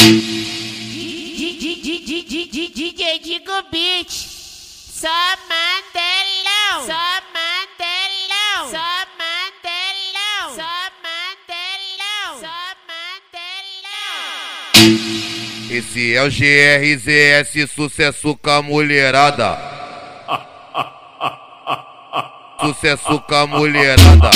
DJ Digo Beat, só Mandelão, só Mandelão, só Mandelão, só Mandelão, só Mandelão. Esse é o GRZS, sucesso com a mulherada. Sucesso com a mulherada.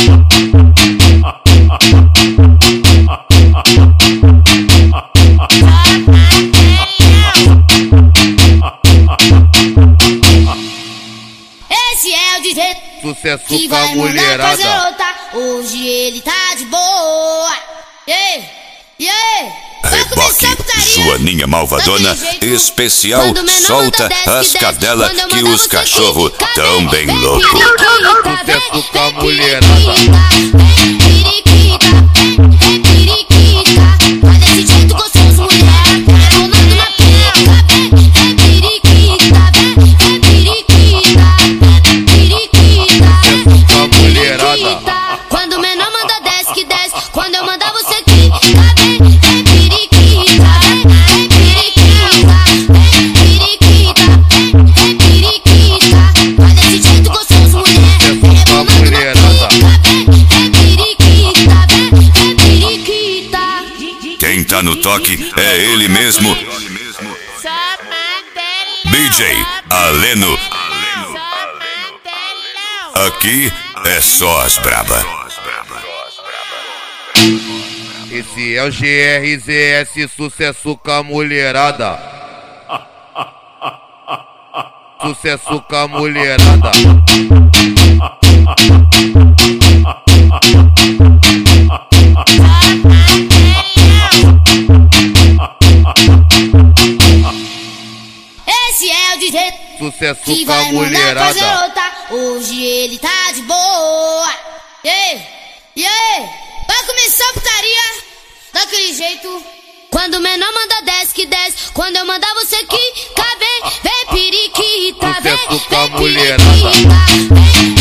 Esse é o DJ Sucesso que com a vai mandar fazer mulherada. outra. Hoje ele tá de boa. Reboque, Joaninha Malvadona, especial, solta as cadelas que os cachorros tão bem loucos. Sucesso com a mulherada. Quando o menor manda desce que desce, quando eu mandar você quica, vem periquita, vem periquita, vem periquita, vem periquita. Vai desse jeito gostoso, mulher, rebolando na pica, vem periquita, vem periquita. Quem tá no toque é ele mesmo, Só Mandelão, DJ Aleno. só Mandelão. Aqui é só as braba. Esse é o GRZS, sucesso com a mulherada. Sucesso com a mulherada. Esse é o DJ Sucesso que com a vai mandar fazer mulherada. outra. Hoje ele tá de boa. Vai começar a putaria daquele jeito. Quando o menor manda desce que desce, quando eu mandar você quica, vem periquita, Sucesso com a vem mulherada. periquita, vem